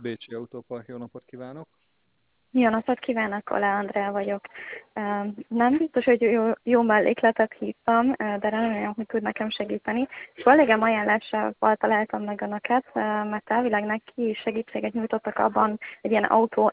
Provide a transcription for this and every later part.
Bécsi Autópark, jó napot kívánok! Jó napot kívánok, Ola Andrea vagyok. Nem biztos, hogy jó mellékletet hívtam, de remélem, hogy tud nekem segíteni. És kollégám ajánlásával találtam meg önöket, mert elvileg neki is segítséget nyújtottak abban egy ilyen autó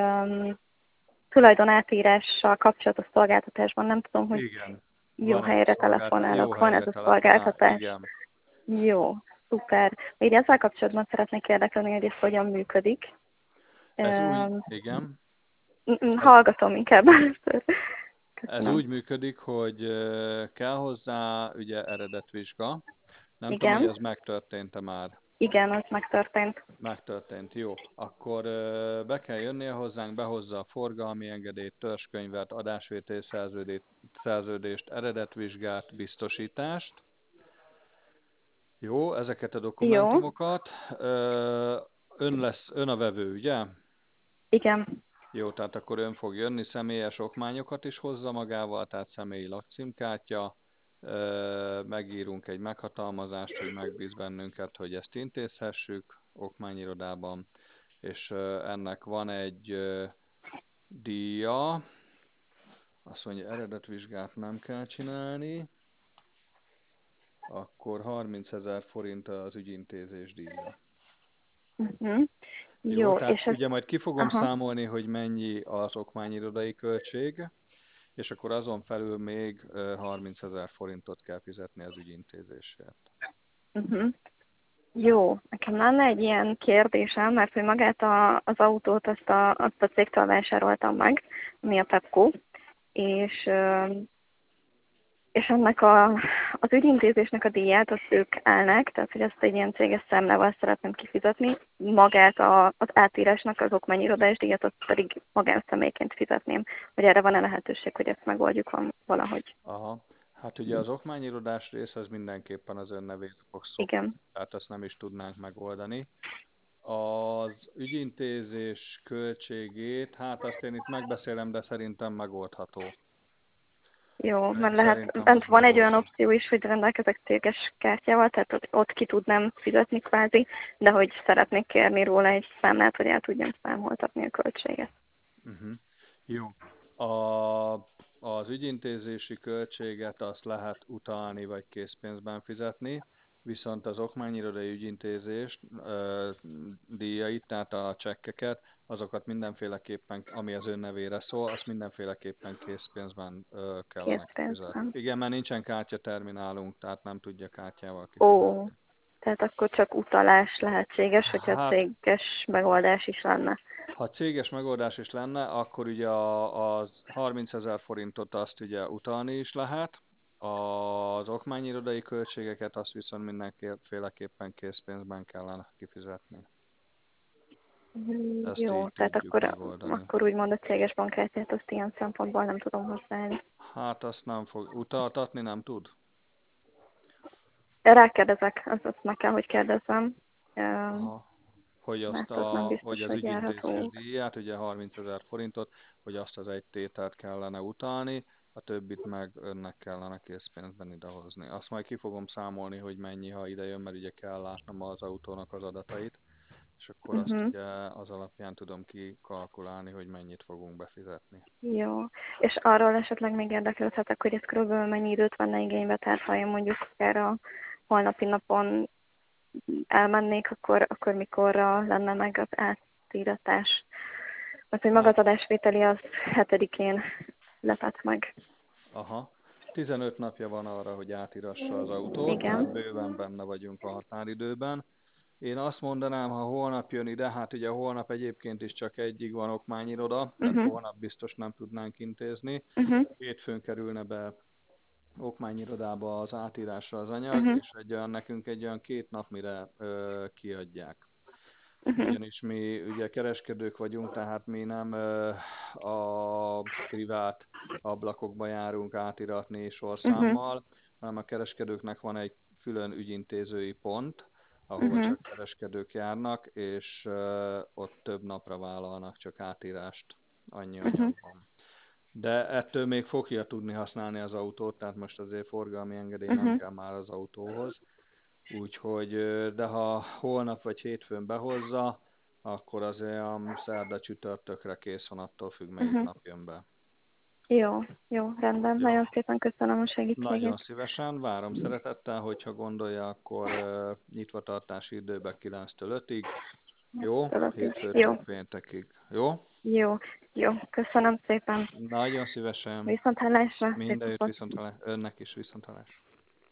tulajdonátírással kapcsolatos szolgáltatásban. Nem tudom, hogy Igen, jó van ez a helyre jó telefonálok. Van ez helyre a telefonál, szolgáltatás. igen. Jó, szuper. Még ezzel kapcsolatban szeretnék érdekelni, hogy ez hogyan működik. Ez úgy, igen. Hallgatom inkább először. Ez Köszönöm. úgy működik, hogy kell hozzá ugye eredetvizsga. Nem tudom, hogy Igen, ez megtörtént-e már. igen, az megtörtént. Megtörtént, jó. Akkor be kell jönnie hozzánk, behozza a forgalmi engedélyt, törzskönyvet, adásvételi szerződést, eredetvizsgát, biztosítást. Jó, ezeket a Jó, dokumentumokat. Ön a vevő, ugye? igen, Jó, tehát akkor ön fog jönni, személyes okmányokat is hozza magával, tehát személyi lakcímkártya, megírunk egy meghatalmazást, hogy megbíz bennünket, hogy ezt intézhessük okmányirodában, és ennek van egy díja, azt mondja, eredetvizsgát nem kell csinálni, akkor 30 000 forint az ügyintézés díja. uh-huh. Jó, Jó, tehát és ez, ugye majd ki fogom aha, számolni, hogy mennyi az okmányirodai költség, és akkor azon felül még 30 000 forintot kell fizetni az ügyintézésért. uh-huh. Jó, nekem lenne egy ilyen kérdésem, mert hogy magát az autót azt a cégtől vásároltam meg, ami a Pepco, és ennek az ügyintézésnek a díját azt ők állnak, tehát hogy ezt egy ilyen céges számlával szeretném kifizetni, magát az átírásnak az okmányirodás díjat, azt pedig magánszemélyként fizetném, hogy erre van-e lehetőség, hogy ezt megoldjuk valahogy. Aha, hát ugye az okmányirodás rész az mindenképpen az ön nevére fog szólni, Igen. tehát azt nem is tudnánk megoldani. Az ügyintézés költségét, hát azt én itt megbeszélem, de szerintem megoldható. Jó, mert lehet, Szerintem bent az van egy olyan megoldható. opció is, hogy rendelkezek céges kártyával, tehát ott ki tudnám fizetni kvázi, de hogy szeretnék kérni róla egy számlát, hogy el tudjam számoltatni a költséget. Uh-huh. Jó. A, az ügyintézési költséget azt lehet utalni vagy készpénzben fizetni, viszont az okmányirodai ügyintézést, díjait, tehát a csekkeket, azokat mindenféleképpen, ami az ön nevére szól, azt mindenféleképpen készpénzben kellene kifizetni. Készpénzben. Igen, mert nincsen kártyaterminálunk, tehát nem tudja kártyával Ó, kifizetni. tehát akkor csak utalás lehetséges, hogyha Hát, céges megoldás is lenne. ha céges megoldás is lenne, akkor ugye az 30 000 forintot azt ugye utalni is lehet, az okmányirodai költségeket azt viszont mindenféleképpen készpénzben kellene kifizetni. Ezt így Jó, tehát tudjuk megoldani. akkor úgymond a céges bankkártyát azt ilyen szempontból nem tudom használni. Hát azt nem fog, utaltatni nem tud? Rákérdezek, azt meg kell, hogy kérdezzem, Aha. Hogy, azt mert az nem hogy biztos, az hogy ügyintézés járható. díját, ugye 30 000 forintot, hogy azt az egy tételt kellene utalni, a többit meg önnek kellene készpénzben idehozni. Azt majd ki fogom számolni, hogy mennyi, ha ide jön, mert ugye kell látnom az autónak az adatait, és akkor azt Uh-huh. ugye az alapján tudom kikalkulálni, hogy mennyit fogunk befizetni. Jó. És arról esetleg még érdeklődhetek, hogy ez körülbelül mennyi időt venne igénybe, tehát ha én mondjuk erre a holnapi napon elmennék, akkor mikorra lenne meg az átíratás? Mert hogy maga Hát, az adásvételi az 7-én lepett meg. aha. 15 napja van arra, hogy átírassa az autót, tehát Igen. bőven benne vagyunk a határidőben. Én azt mondanám, ha holnap jön ide, hát ugye holnap egyébként is csak egyig van okmányiroda, tehát Uh-huh. holnap biztos nem tudnánk intézni. Uh-huh. Hétfőn kerülne be okmányirodába az átírásra az anyag, Uh-huh. és nekünk egy olyan 2 nap, mire kiadják. Uh-huh. Ugyanis mi ugye kereskedők vagyunk, tehát mi nem a privát ablakokba járunk átiratni Uh-huh. sorszámmal, hanem a kereskedőknek van egy külön ügyintézői pont, ahova Uh-huh. csak kereskedők járnak, és ott több napra vállalnak csak átírást annyi Uh-huh. anyagban. De ettől még fogja tudni használni az autót, tehát most azért forgalmi engedély nem Uh-huh. kell már az autóhoz. Úgyhogy, de ha holnap vagy hétfőn behozza, akkor azért a szerda csütörtökre kész van, attól függ, melyik Uh-huh. nap jön be. Jó, jó, rendben. Jó? Nagyon szépen köszönöm a Nagyon segítségét. szívesen, várom szeretettel, hogyha gondolja, akkor nyitvatartási időben 9-től 5-ig. Jó? Jó, Hétfőtől péntekig. Jó? jó, jó. Köszönöm szépen. Nagyon szívesen. Viszonthallásra, szép Mindenütt napot. viszonthallás. Önnek is viszonthallás.